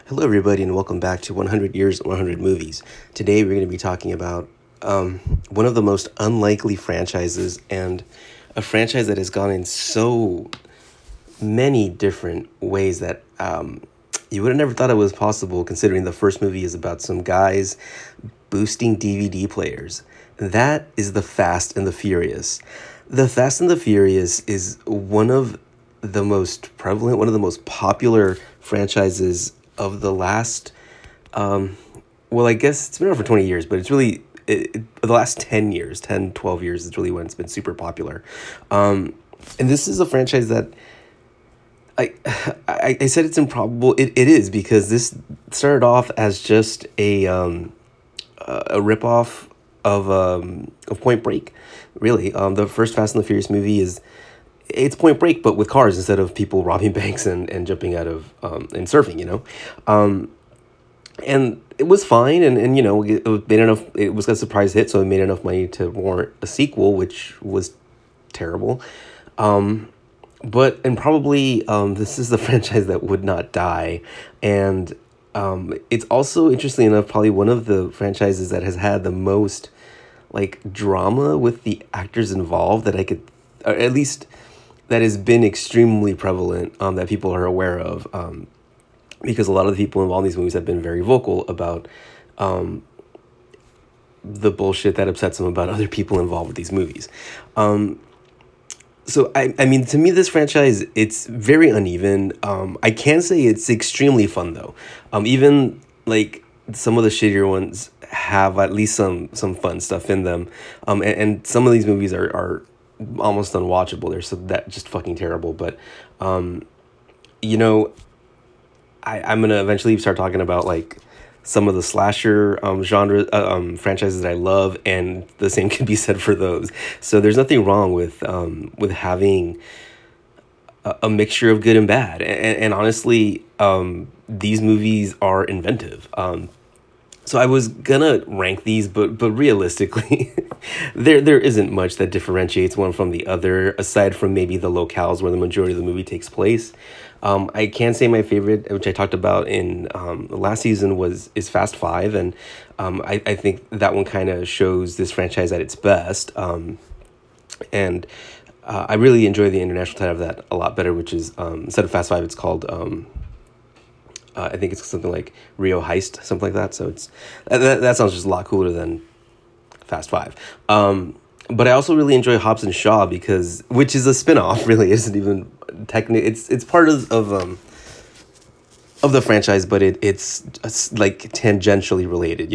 Hello, everybody, and welcome back to 100 Years, 100 Movies. Today, we're going to be talking about one of the most unlikely franchises and a franchise that has gone in so many different ways that you would have never thought it was possible, considering the first movie is about some guys boosting DVD players. That is The Fast and the Furious. The Fast and the Furious is one of the most prevalent, one of the most popular franchises of the last, well, I guess it's been around for 20 years, but it's really, the last 10 years, 10, 12 years is really when it's been super popular. And this is a franchise that I, I said it's improbable. It is because this started off as just a ripoff of Point Break. Really, the first Fast and the Furious movie it's Point Break, but with cars instead of people robbing banks and jumping out of and surfing. And it was fine, and it made enough. It was a surprise hit, so it made enough money to warrant a sequel, which was terrible. But probably this is the franchise that would not die, and it's also, interestingly enough, probably one of the franchises that has had the most like drama with the actors involved that I could, or at least that has been extremely prevalent, that people are aware of, because a lot of the people involved in these movies have been very vocal about the bullshit that upsets them about other people involved with these movies. So I mean, to me, this franchise, it's very uneven. I can say it's extremely fun though. Even like some of the shittier ones have at least some fun stuff in them. And some of these movies are almost unwatchable. They're so that just fucking terrible. But you know, I'm gonna eventually start talking about like some of the slasher genre franchises that I love, and the same can be said for those. So there's nothing wrong with having a mixture of good and bad. And honestly, these movies are inventive. So I was gonna rank these, but realistically, there isn't much that differentiates one from the other, aside from maybe the locales where the majority of the movie takes place. I can say my favorite, which I talked about in last season, is Fast Five, and I think that one kind of shows this franchise at its best. And I really enjoy the international title of that a lot better, which is, instead of Fast Five, it's called, I think it's something like Rio Heist, something like that. So that sounds just a lot cooler than Fast Five. But I also really enjoy Hobbs and Shaw, which is a spin-off, really. It isn't even technically, it's part of the franchise, but it's like tangentially related,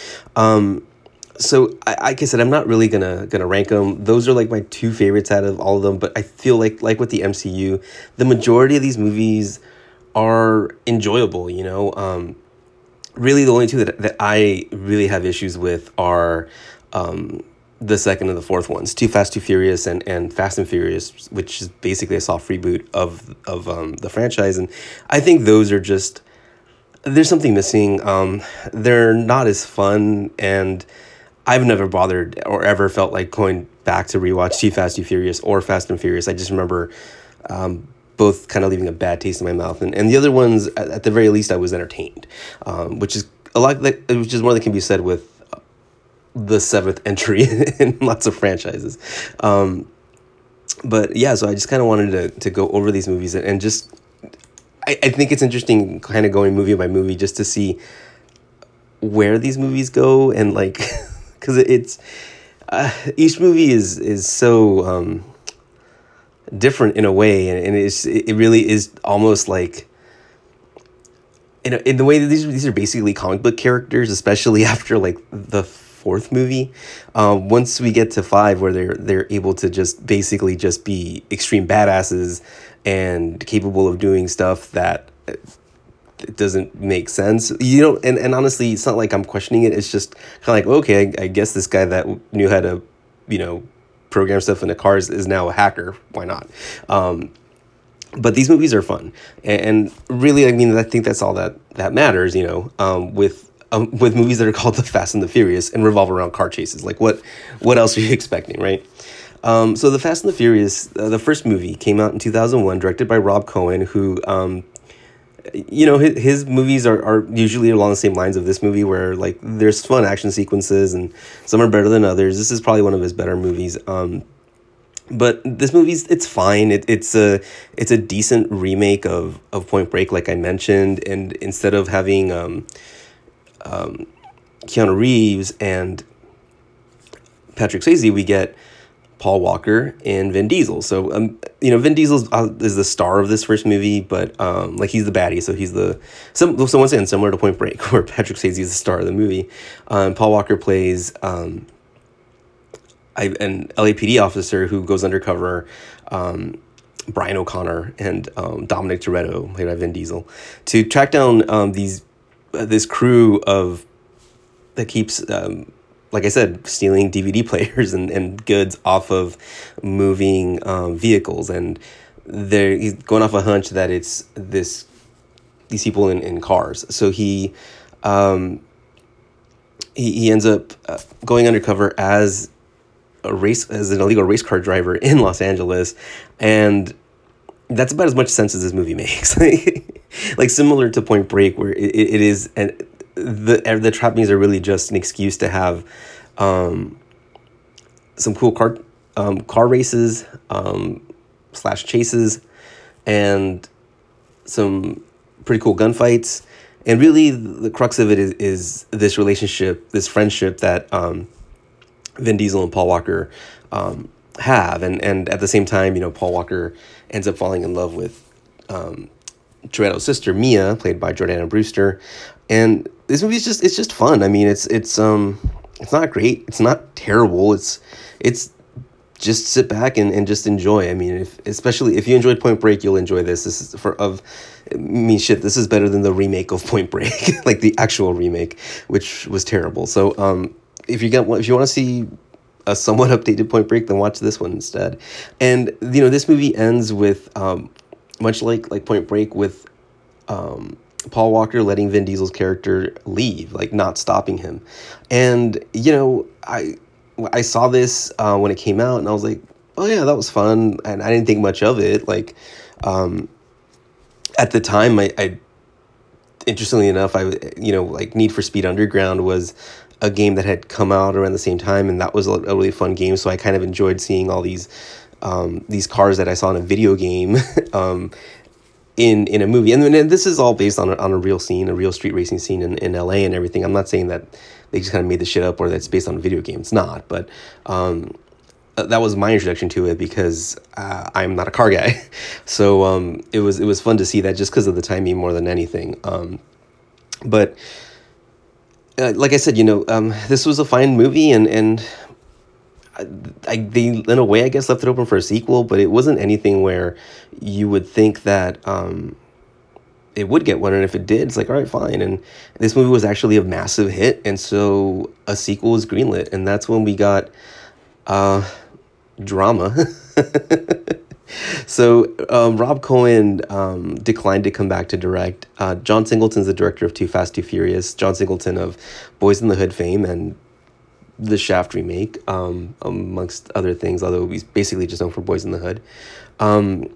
So like I said, I'm not really gonna rank them. Those are like my two favorites out of all of them. But I feel like with the MCU, the majority of these movies are enjoyable. Really the only two that I really have issues with are the second and the fourth ones, Too Fast, Too Furious, and Fast and Furious, which is basically a soft reboot of the franchise. And I think those are just, there's something missing. They're not as fun, and I've never bothered or ever felt like going back to rewatch Too Fast, Too Furious or Fast and Furious. I just remember both kind of leaving a bad taste in my mouth. And the other ones, at the very least, I was entertained, which is which is more than can be said with the seventh entry in lots of franchises. But yeah, so I just kind of wanted to go over these movies and just, I think it's interesting kind of going movie by movie just to see where these movies go, and like, because it's each movie is so different in a way, and it really is almost like, in the way that these are basically comic book characters, especially after like the fourth movie. Once we get to five, where they're able to just basically just be extreme badasses and capable of doing stuff that it doesn't make sense. And honestly, it's not like I'm questioning it. It's just kind of like, okay, I guess this guy that knew how to, program stuff into cars is now a hacker. Why not? But these movies are fun, and really, I mean, I think that's all that matters. With movies that are called The Fast and the Furious and revolve around car chases. Like, what else are you expecting, right? So The Fast and the Furious, the first movie, came out in 2001, directed by Rob Cohen, who his movies are usually along the same lines of this movie, where like there's fun action sequences and some are better than others. This is probably one of his better movies. But this movie's it's fine. It's a decent remake of Point Break, like I mentioned. And instead of having Keanu Reeves and Patrick Swayze, we get Paul Walker and Vin Diesel. So Vin Diesel is the star of this first movie, but like he's the baddie, so he's so once again similar to Point Break, where Patrick Swayze is the star of the movie. Paul Walker plays an LAPD officer who goes undercover. Brian O'Connor and Dominic Toretto, played by Vin Diesel, to track down this crew that keeps, like I said, stealing DVD players and goods off of moving vehicles. And he's going off a hunch that it's these people in cars. So he ends up going undercover as an illegal race car driver in Los Angeles, and that's about as much sense as this movie makes. Like similar to Point Break, where it is, and the trappings are really just an excuse to have some cool car races slash chases, and some pretty cool gunfights. And really, the crux of it is this relationship, this friendship that Vin Diesel and Paul Walker have, and at the same time, Paul Walker ends up falling in love with Toretto's sister Mia, played by Jordana Brewster. And this movie is just fun. I mean, it's not great, it's not terrible. It's just sit back and just enjoy. I mean, especially if you enjoyed Point Break, you'll enjoy this. This is this is better than the remake of Point Break, like the actual remake, which was terrible. So if you want to see a somewhat updated Point Break, then watch this one instead. And this movie ends with much like Point Break, with Paul Walker letting Vin Diesel's character leave, like not stopping him. And I saw this when it came out, and I was like, oh yeah, that was fun, and I didn't think much of it. Like at the time, I interestingly enough, like Need for Speed Underground was a game that had come out around the same time, and that was a really fun game. So I kind of enjoyed seeing all these cars that I saw in a video game in a movie. And this is all based on a real scene, a real street racing scene in LA and everything. I'm not saying that they just kind of made this shit up or that's based on a video game. It's not, but that was my introduction to it, because I'm not a car guy. So it was fun to see that, just because of the timing more than anything. But like I said, this was a fine movie, and they, in a way, I guess, left it open for a sequel, but it wasn't anything where you would think that it would get one, and if it did, it's like, all right, fine. And this movie was actually a massive hit, and so a sequel was greenlit, and that's when we got drama. So Rob Cohen declined to come back to direct. John Singleton's the director of Too Fast, Too Furious. John Singleton of Boys in the Hood fame and the Shaft remake, amongst other things, although he's basically just known for Boys in the Hood. And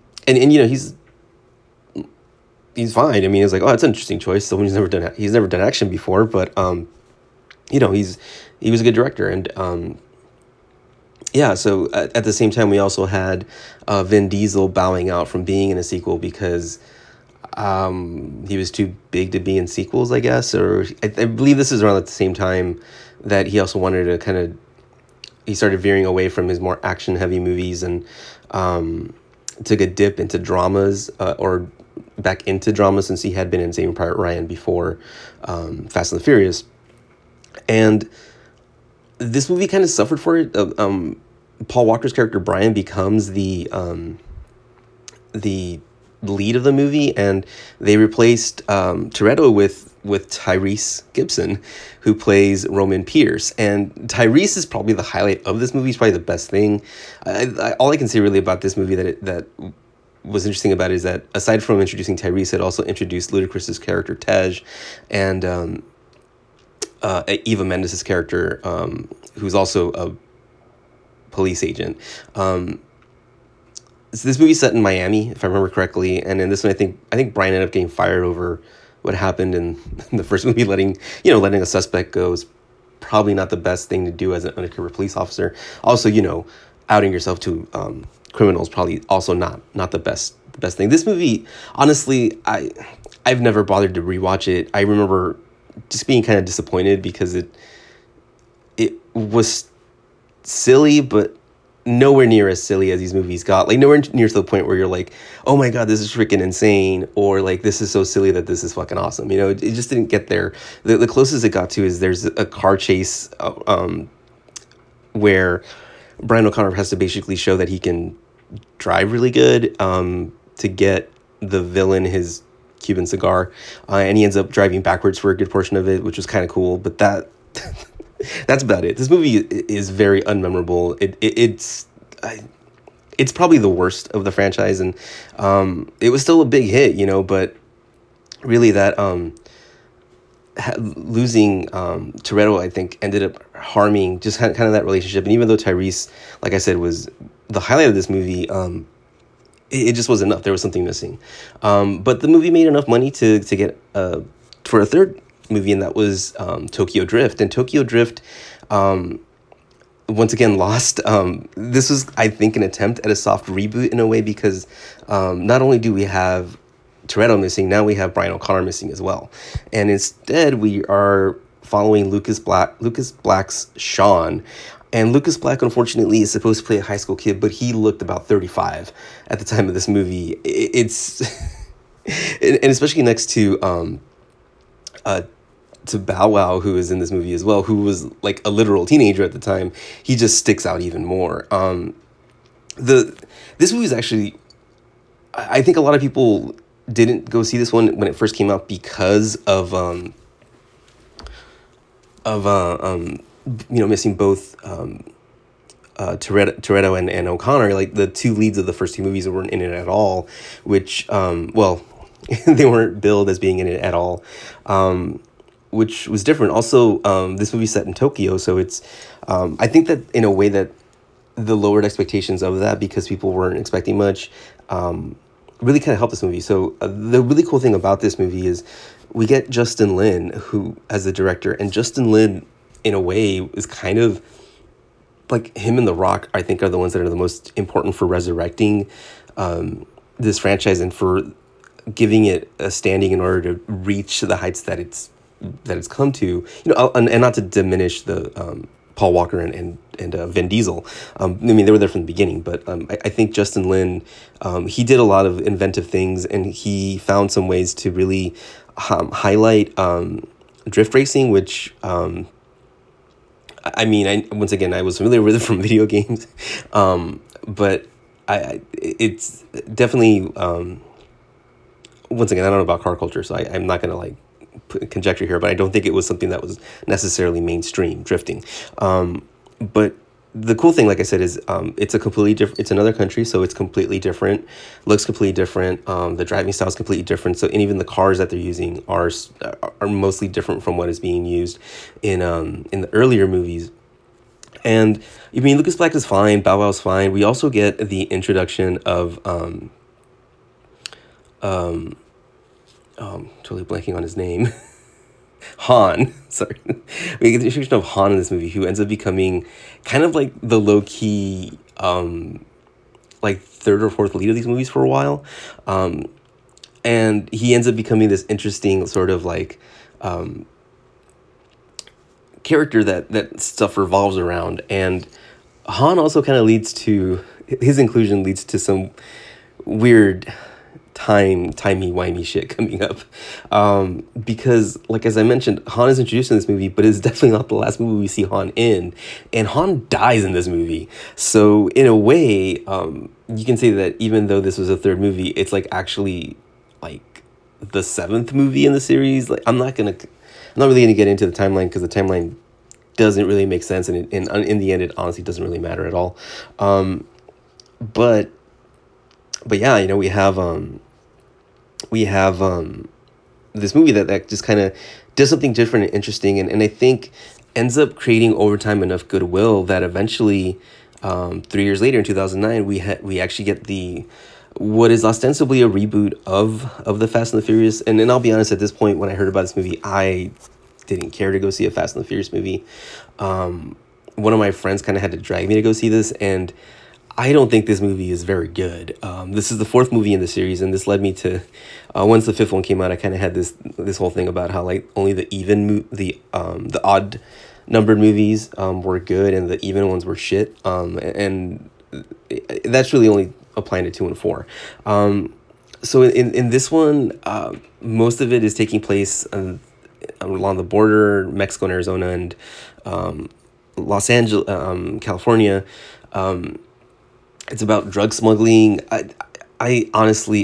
he's fine. I mean, it's like, oh, that's an interesting choice. Someone he's never done action before, but he was a good director. And yeah, so at the same time, we also had Vin Diesel bowing out from being in a sequel because he was too big to be in sequels, I guess. Or I believe this is around at the same time that he also wanted to he started veering away from his more action-heavy movies and took a dip into dramas, or back into drama, since he had been in Saving Private Ryan before Fast and the Furious. And this movie kind of suffered for it. Paul Walker's character Brian becomes the lead of the movie, and they replaced Toretto with Tyrese Gibson, who plays Roman Pierce. And Tyrese is probably the highlight of this movie. He's probably the best thing. All I can say really about this movie that was interesting about it is that, aside from introducing Tyrese, it also introduced Ludacris's character Tej, and Eva Mendes' character, who's also a police agent. So this movie's set in Miami, if I remember correctly, and in this one, I think Brian ended up getting fired over what happened in the first movie. Letting a suspect go is probably not the best thing to do as an undercover police officer. Also, outing yourself to criminals probably also not the best thing. This movie, honestly, I've never bothered to rewatch it. I remember just being kind of disappointed because it was silly, but nowhere near as silly as these movies got. Like nowhere near to the point where you're like, oh my god, this is freaking insane, or like this is so silly that this is fucking awesome. It just didn't get there. The closest it got to is there's a car chase where Brian O'Connor has to basically show that he can drive really good to get the villain his Cuban cigar, and he ends up driving backwards for a good portion of it, which was kind of cool. But that's about it. This movie is very unmemorable. It's probably the worst of the franchise, and it was still a big hit, but really that losing Toretto, I think, ended up harming just kind of that relationship. And even though Tyrese, like I said, was the highlight of this movie, it just wasn't enough. There was something missing. But the movie made enough money to get for a third movie, and that was Tokyo Drift. And Tokyo Drift, once again, lost. This was, I think, an attempt at a soft reboot in a way, because not only do we have Toretto missing, now we have Brian O'Connor missing as well. And instead, we are following Lucas Black's Sean. And Lucas Black, unfortunately, is supposed to play a high school kid, but he looked about 35 at the time of this movie. It's and especially next to Bow Wow, who is in this movie as well, who was like a literal teenager at the time. He just sticks out even more. This movie is actually, I think a lot of people didn't go see this one when it first came out because of missing both Toretto and O'Connor. Like the two leads of the first two movies weren't in it at all, which they weren't billed as being in it at all, which was different. Also, this movie's set in Tokyo, so it's I think that in a way that the lowered expectations of that, because people weren't expecting much, really kind of helped this movie. So the really cool thing about this movie is we get Justin Lin who as the director, and Justin Lin in a way is kind of like him and The Rock, I think, are the ones that are the most important for resurrecting this franchise and for giving it a standing in order to reach the heights that it's come to. And not to diminish the Paul Walker and Vin Diesel. I mean, they were there from the beginning, but I think Justin Lin, he did a lot of inventive things, and he found some ways to really highlight drift racing, which once again, I was familiar with it from video games, but it's definitely, once again, I don't know about car culture, so I'm not going to put conjecture here, but I don't think it was something that was necessarily mainstream drifting. But the cool thing, like I said, is it's a completely different. It's another country, so it's completely different. Looks completely different. The driving style is completely different. So, and even the cars that they're using are mostly different from what is being used in the earlier movies. And I mean, Lucas Black is fine. Bow Wow's fine. We also get the introduction of totally blanking on his name. Han, sorry. We get the introduction of Han in this movie, who ends up becoming kind of like the low-key, third or fourth lead of these movies for a while. And he ends up becoming this interesting sort of character that stuff revolves around. And Han also kind of his inclusion leads to some weird timey-wimey shit coming up, because as I mentioned, Han is introduced in this movie, but it's definitely not the last movie we see Han in, and Han dies in this movie. So in a way, you can say that even though this was a third movie, it's actually the seventh movie in the series. I'm not really gonna get into the timeline, because the timeline doesn't really make sense, and in the end, it honestly doesn't really matter at all. But yeah, we have this movie that just kind of does something different and interesting, and I think ends up creating over time enough goodwill that eventually 3 years later in 2009, we actually get the what is ostensibly a reboot of the Fast and the Furious. And I'll be honest, at this point, when I heard about this movie, I didn't care to go see a Fast and the Furious movie. One of my friends kind of had to drag me to go see this, and I don't think this movie is very good. This is the fourth movie in the series, and this led me to once the fifth one came out, I kind of had this whole thing about how like only the odd numbered movies were good, and the even ones were shit. And that's really only applying to 2 and 4. So in this one, most of it is taking place along the border, Mexico and Arizona, and Los Angeles, California. It's about drug smuggling. I honestly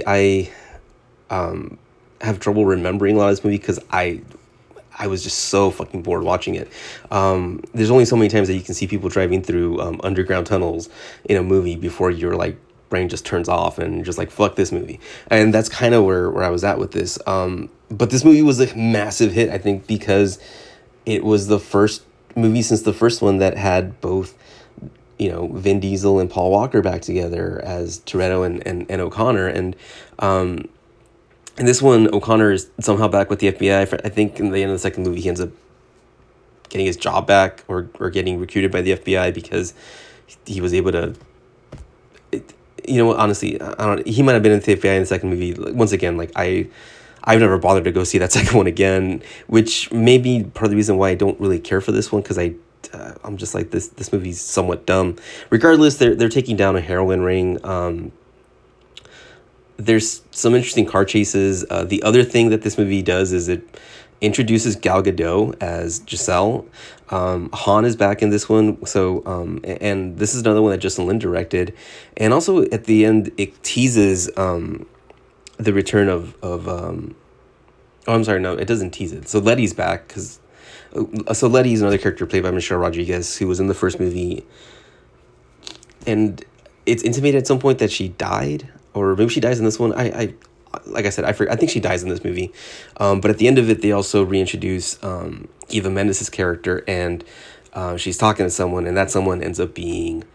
have trouble remembering a lot of this movie because I was just so fucking bored watching it. There's only so many times that you can see people driving through underground tunnels in a movie before your like brain just turns off and you're just like fuck this movie. And that's kind of where I was at with this. But this movie was a massive hit, I think, because it was the first movie since the first one that had both, Vin Diesel and Paul Walker back together as Toretto and O'Connor. And in this one, O'Connor is somehow back with the FBI. I think in the end of the second movie, he ends up getting his job back or getting recruited by the FBI because he was able to. Honestly, I don't. He might have been in the FBI in the second movie. Once again, like I've never bothered to go see that second one again, which may be part of the reason why I don't really care for this one, because I'm just like this movie's somewhat dumb. Regardless, they're taking down a heroin ring. There's some interesting car chases. The other thing that this movie does is it introduces Gal Gadot as Giselle. Han is back in this one, so and this is another one that Justin Lin directed, and also at the end it teases the return of oh, I'm sorry, no, it doesn't tease it. So Letty's back because Letty's another character played by Michelle Rodriguez, who was in the first movie, and it's intimated at some point that she died, or maybe she dies in this one. I like I said, I think she dies in this movie, but at the end of it, they also reintroduce Eva Mendes' character, and she's talking to someone, and that someone ends up being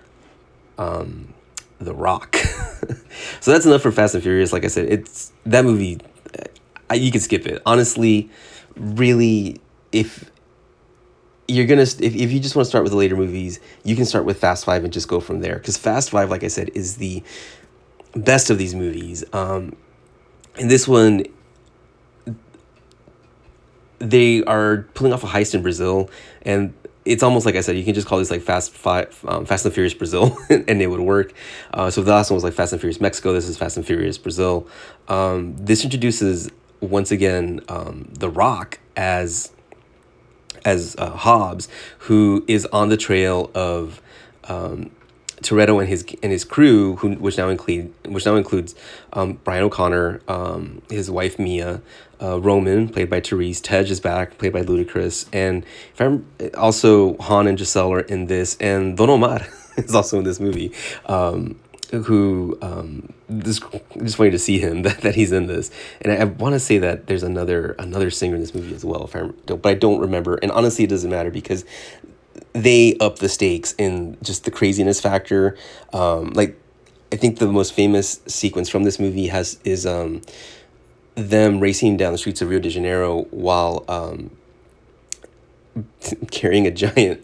The Rock. So that's enough for Fast and Furious. Like I said, it's that movie. You can skip it. Honestly, really, if you're gonna if you just want to start with the later movies, you can start with Fast Five and just go from there. Because Fast Five, like I said, is the best of these movies. In this one, they are pulling off a heist in Brazil, and it's almost like I said, you can just call this like Fast and Furious Brazil, and it would work. So the last one was like Fast and Furious Mexico. This is Fast and Furious Brazil. This introduces once again The Rock as Hobbs, who is on the trail of Toretto and his crew, which now includes Brian O'Connor, his wife Mia, Roman, played by Therese, Tej is back, played by Ludacris, and if I'm also Han and Giselle are in this, and Don Omar is also in this movie. This just funny to see him that he's in this, and I want to say that there's another singer in this movie as well, but I don't remember, and honestly it doesn't matter because they up the stakes in just the craziness factor. Like I think the most famous sequence from this movie is them racing down the streets of Rio de Janeiro while carrying a giant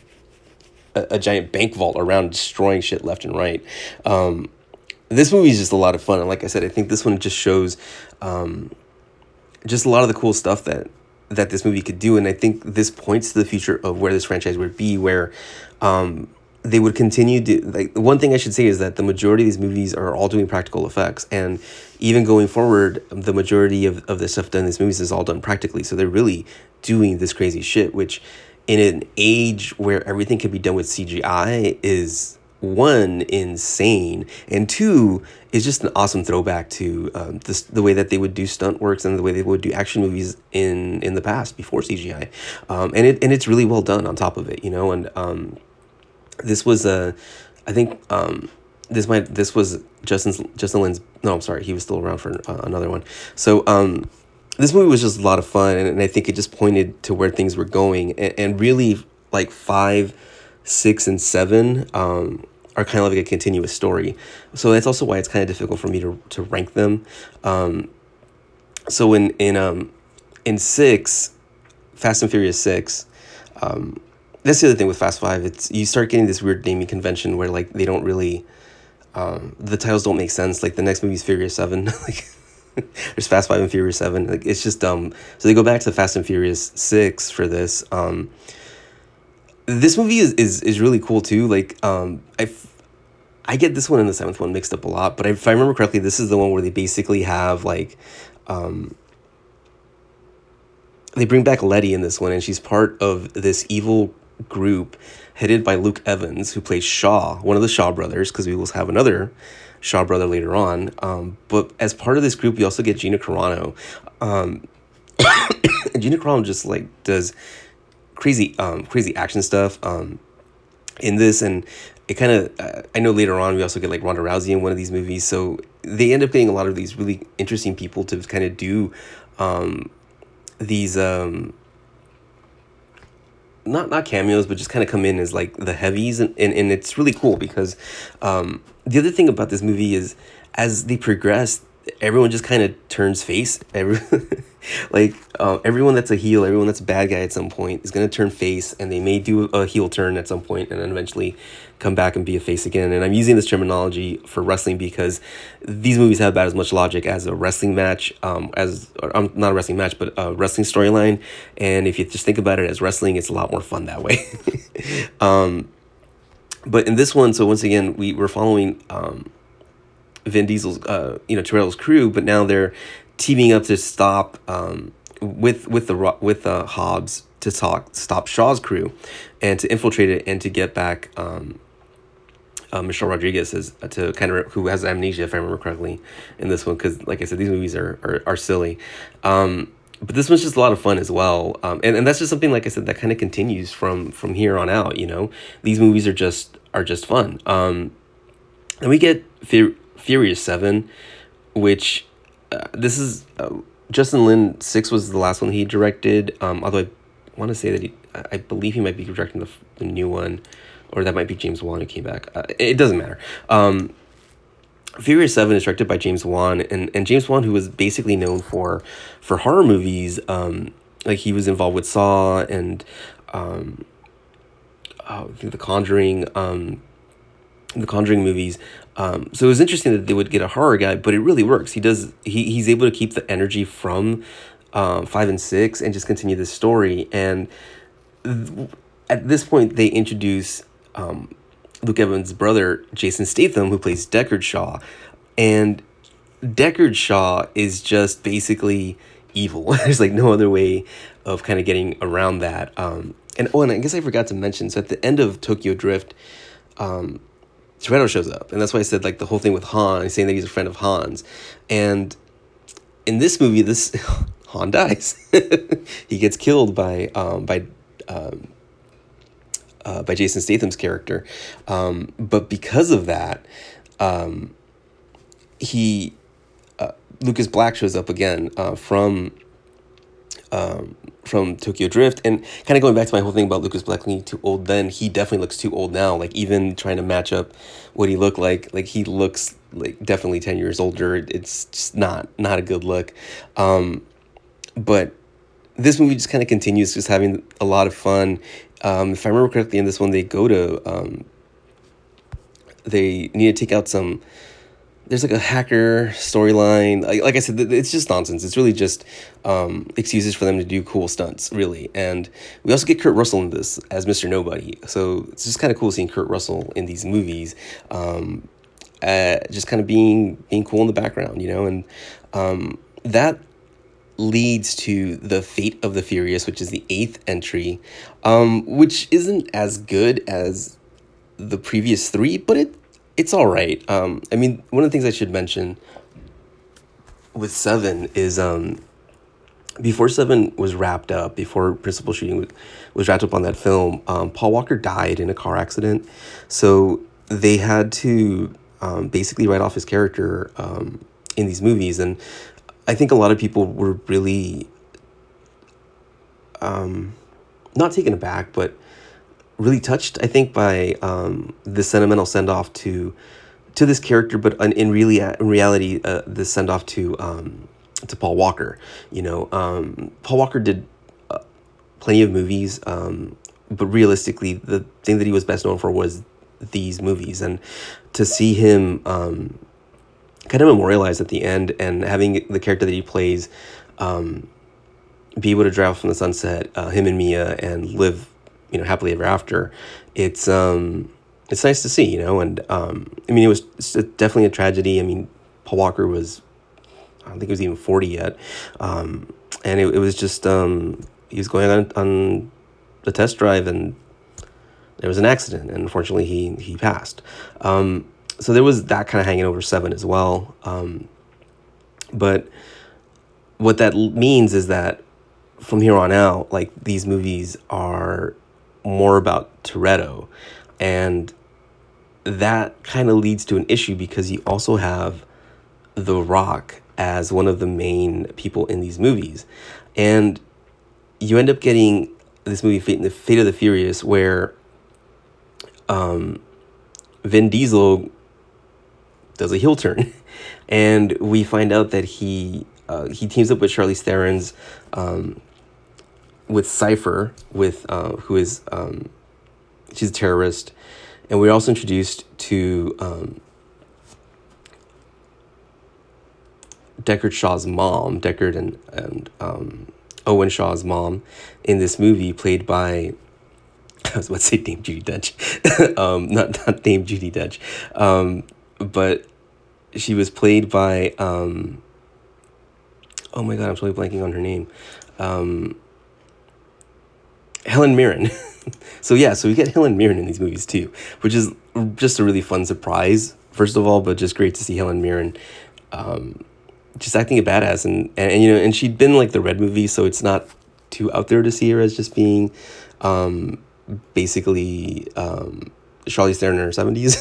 bank vault around, destroying shit left and right. This movie is just a lot of fun, and like I said, I think this one just shows just a lot of the cool stuff that this movie could do, and I think this points to the future of where this franchise would be, where they would continue to, like, one thing I should say is that the majority of these movies are all doing practical effects, and even going forward, the majority of the stuff done in these movies is all done practically, so they're really doing this crazy shit, which in an age where everything can be done with CGI is, one, insane, and two, is just an awesome throwback to the way that they would do stunt works and the way they would do action movies in the past before CGI, and it's really well done on top of it, and this was I think this was Justin Lin's, no, I'm sorry, he was still around for another one, so this movie was just a lot of fun, and I think it just pointed to where things were going, and really, like, 5 6 and 7 are kind of like a continuous story. So that's also why it's kind of difficult for me to rank them. So in 6, Fast and Furious 6, that's the other thing with Fast 5. It's you start getting this weird naming convention where like they don't really the titles don't make sense. Like the next movie is Furious 7. Like there's Fast 5 and Furious 7. Like it's just dumb. So they go back to Fast and Furious 6 for this. This movie is really cool too. Like I get this one and the seventh one mixed up a lot, but if I remember correctly, this is the one where they basically have like they bring back Letty in this one, and she's part of this evil group headed by Luke Evans, who plays Shaw, one of the Shaw brothers, because we will have another Shaw brother later on. But as part of this group, you also get Gina Carano. And Gina Carano just like does crazy action stuff in this, and it kind of I know later on we also get like Ronda Rousey in one of these movies, so they end up getting a lot of these really interesting people to kind of do these not cameos, but just kind of come in as like the heavies, and it's really cool because the other thing about this movie is as they progress, everyone just kind of turns face. Everyone that's a heel, everyone that's a bad guy at some point is going to turn face, and they may do a heel turn at some point and then eventually come back and be a face again. And I'm using this terminology for wrestling because these movies have about as much logic as a wrestling match, not a wrestling match, but a wrestling storyline. And if you just think about it as wrestling, it's a lot more fun that way. But in this one, so once again, we're following Vin Diesel's, Toretto's crew, but now they're teaming up to stop with Hobbs to stop Shaw's crew, and to infiltrate it and to get back Michelle Rodriguez to kind of who has amnesia, if I remember correctly, in this one, because like I said, these movies are silly. But this one's just a lot of fun as well, and that's just something, like I said, that kind of continues from here on out. These movies are just fun. And we get Furious 7, which this is Justin Lin. 6 was the last one he directed. Although I want to say that I believe he might be directing the new one, or that might be James Wan who came back. It doesn't matter. Furious 7 is directed by James Wan, and James Wan, who was basically known for horror movies. Like he was involved with Saw and The Conjuring. The Conjuring movies. So it was interesting that they would get a horror guy, but it really works. He's able to keep the energy from 5 and 6 and just continue the story. And at this point, they introduce Luke Evans' brother, Jason Statham, who plays Deckard Shaw. And Deckard Shaw is just basically evil. There's like no other way of kind of getting around that. And I guess I forgot to mention, so at the end of Tokyo Drift, Toretto shows up, and that's why I said like the whole thing with Han, saying that he's a friend of Han's. And in this movie, Han dies. He gets killed by Jason Statham's character. But because of that, Lucas Black shows up again from Tokyo Drift, and kind of going back to my whole thing about Lucas Black looking too old then, he definitely looks too old now. Like even trying to match up what he looked like he looks like definitely 10 years older. It's just not a good look. But this movie just kind of continues just having a lot of fun. If I remember correctly, in this one, they go to they need to take out there's like a hacker storyline. Like I said, it's just nonsense. It's really just excuses for them to do cool stunts, really. And we also get Kurt Russell in this as Mr. Nobody. So it's just kind of cool seeing Kurt Russell in these movies, just kind of being cool in the background, and that leads to the Fate of the Furious, which is the 8th entry, which isn't as good as the previous 3, but it's all right. I mean, one of the things I should mention with 7 is before 7 was wrapped up, before principal shooting was wrapped up on that film, Paul Walker died in a car accident. So they had to basically write off his character in these movies. And I think a lot of people were really not taken aback, but really touched, I think, by the sentimental send off to this character, but in reality, the send off to Paul Walker. Paul Walker did plenty of movies, but realistically, the thing that he was best known for was these movies, and to see him kind of memorialized at the end, and having the character that he plays be able to drive off from the sunset, him and Mia, and live, happily ever after. It's nice to see, and I mean, it's definitely a tragedy. I mean, Paul Walker was, I don't think he was even 40 yet, and it was just he was going on the test drive, and there was an accident, and unfortunately he passed. So there was that kind of hanging over Seven as well. But what that means is that from here on out, like, these movies are more about Toretto, and that kind of leads to an issue because you also have The Rock as one of the main people in these movies, and you end up getting this movie Fate of the Furious, where Vin Diesel does a heel turn, and we find out that he teams up with Charlize Theron's with Cypher, who is she's a terrorist, and we're also introduced to Deckard Shaw's mom, Deckard and Owen Shaw's mom in this movie, played by, I was about to say Dame Judi Dench, not Dame Judi Dench, but she was played by, oh my god, I'm totally blanking on her name, Helen Mirren. So we get Helen Mirren in these movies too, which is just a really fun surprise, first of all, but just great to see Helen Mirren just acting a badass, and she'd been like the Red movie, so it's not too out there to see her as just being basically Charlize Theron in her 70s.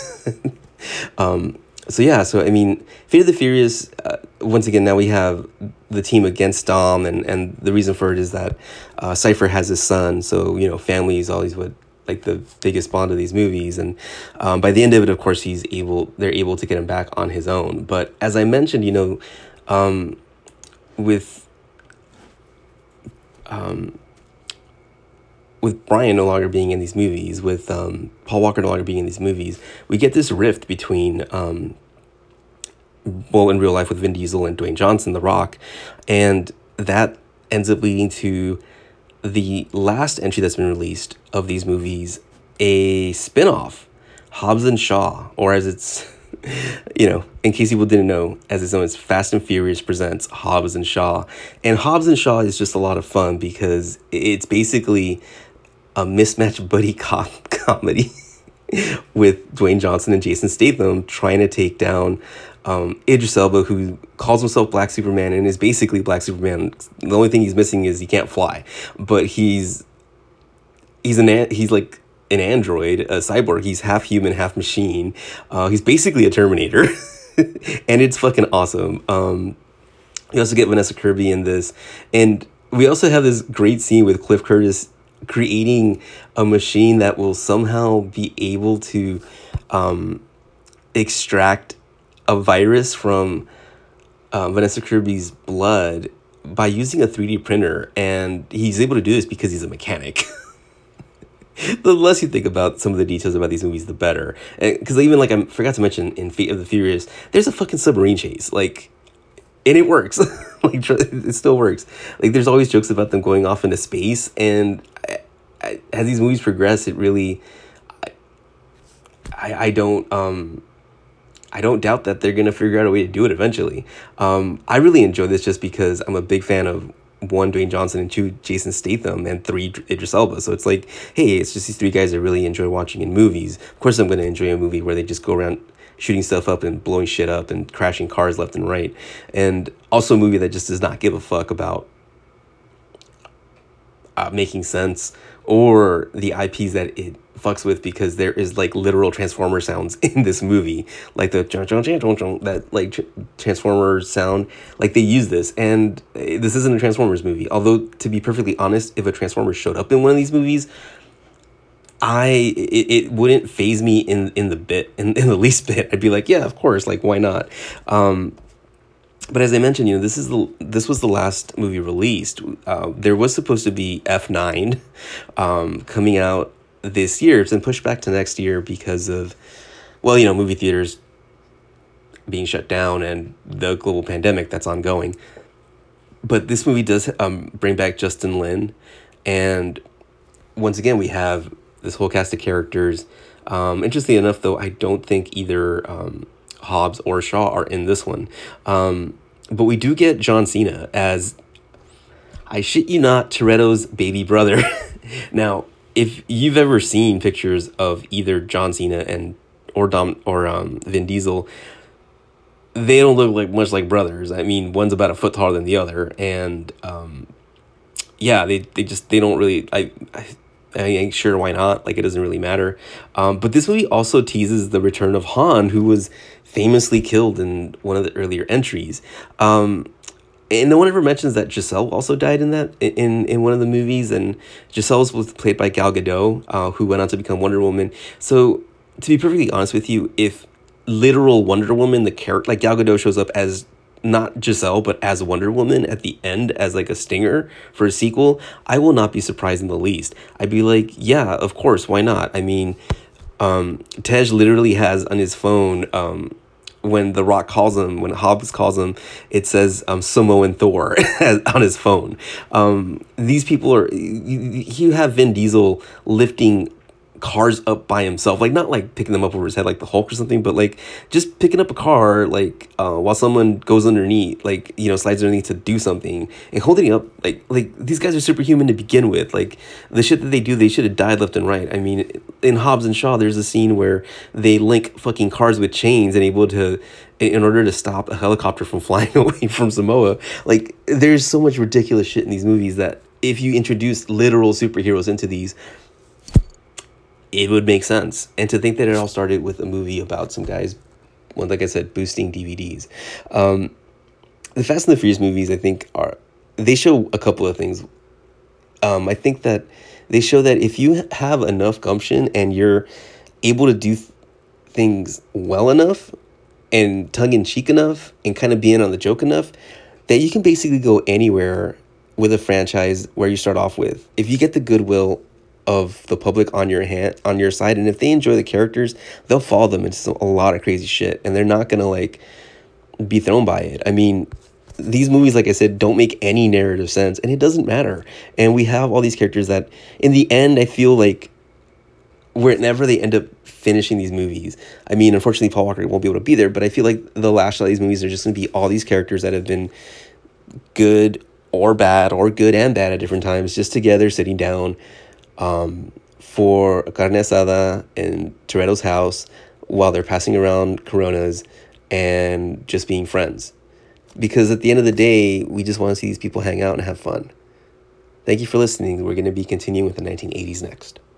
So I mean, Fate of the Furious, once again, now we have the team against Dom, and the reason for it is that Cypher has his son, so family is always what, like, the biggest bond of these movies, and by the end of it, of course, they're able to get him back on his own. But as I mentioned, with Brian no longer being in these movies, with Paul Walker no longer being in these movies, we get this rift between, in real life with Vin Diesel and Dwayne Johnson, The Rock, and that ends up leading to the last entry that's been released of these movies, a spin-off, Hobbs and Shaw, or as it's, in case people didn't know, as it's known as Fast and Furious presents Hobbs and Shaw. And Hobbs and Shaw is just a lot of fun because it's basically a mismatched buddy cop comedy with Dwayne Johnson and Jason Statham trying to take down Idris Elba, who calls himself Black Superman and is basically Black Superman. The only thing he's missing is he can't fly, but he's like an android, a cyborg. He's half human, half machine. He's basically a Terminator, and it's fucking awesome. We also get Vanessa Kirby in this, and we also have this great scene with Cliff Curtis creating a machine that will somehow be able to extract a virus from Vanessa Kirby's blood by using a 3D printer, and he's able to do this because he's a mechanic. The less you think about some of the details about these movies, the better. Because even, like, I forgot to mention, in Fate of the Furious, there's a fucking submarine chase, like, and it works. Like, it still works. Like, there's always jokes about them going off into space, and as these movies progress, it really, I don't doubt that they're gonna figure out a way to do it eventually. I really enjoy this just because I'm a big fan of, 1, Dwayne Johnson, and 2, Jason Statham, and 3, Idris Elba. So it's like, hey, it's just these 3 guys I really enjoy watching in movies. Of course, I'm going to enjoy a movie where they just go around shooting stuff up and blowing shit up and crashing cars left and right. And also a movie that just does not give a fuck about making sense or the IPs that it fucks with, because there is, like, literal Transformer sounds in this movie, like the that, like, Transformer sound, like, they use this, and this isn't a Transformers movie. Although, to be perfectly honest, if a Transformer showed up in one of these movies, it wouldn't phase me in the least bit. I'd be like, yeah, of course, like why not? But as I mentioned, this was the last movie released. There was supposed to be F9 coming out this year. It's been pushed back to next year because of, well, movie theaters being shut down and the global pandemic that's ongoing. But this movie does bring back Justin Lin, and once again we have this whole cast of characters. Interestingly enough, though, I don't think either Hobbs or Shaw are in this one. But we do get John Cena as, I shit you not, Toretto's baby brother. Now, if you've ever seen pictures of either John Cena and or Vin Diesel, they don't look like much like brothers. I mean, one's about a foot taller than the other, and yeah, they don't really. I ain't sure why not. Like, it doesn't really matter. But this movie also teases the return of Han, who was famously killed in one of the earlier entries. And no one ever mentions that Giselle also died in one of the movies, and Giselle was played by Gal Gadot, who went on to become Wonder Woman. So, to be perfectly honest with you, if literal Wonder Woman, the character, like Gal Gadot shows up as not Giselle, but as Wonder Woman at the end as like a stinger for a sequel, I will not be surprised in the least. I'd be like, yeah, of course, why not? I mean, Tej literally has on his phone, when The Rock calls him, when Hobbs calls him, it says Samoan Thor on his phone. These people are, you have Vin Diesel lifting cars up by himself, like not like picking them up over his head like the Hulk or something, but like just picking up a car, like while someone goes underneath, like slides underneath to do something and holding it up, like these guys are superhuman to begin with. Like the shit that they do, they should have died left and right. I mean, in Hobbs and Shaw, there's a scene where they link fucking cars with chains and able to, in order to stop a helicopter from flying away from Samoa. Like, there's so much ridiculous shit in these movies that if you introduce literal superheroes into these, it would make sense. And to think that it all started with a movie about some guys, well, like I said, boosting DVDs. The Fast and the Furious movies, I think, they show a couple of things. I think that they show that if you have enough gumption and you're able to do things well enough and tongue-in-cheek enough and kind of be in on the joke enough, that you can basically go anywhere with a franchise where you start off with. If you get the goodwill of the public on your side, and if they enjoy the characters, they'll follow them into a lot of crazy shit, and they're not gonna like be thrown by it. I mean, these movies, like I said, don't make any narrative sense, and it doesn't matter. And we have all these characters that in the end, I feel like whenever they end up finishing these movies, I mean, unfortunately Paul Walker won't be able to be there, but I feel like the last shot of these movies are just going to be all these characters that have been good or bad, or good and bad at different times, just together sitting down for a carne asada in Toretto's house while they're passing around Coronas and just being friends. Because at the end of the day, we just want to see these people hang out and have fun. Thank you for listening. We're going to be continuing with the 1980s next.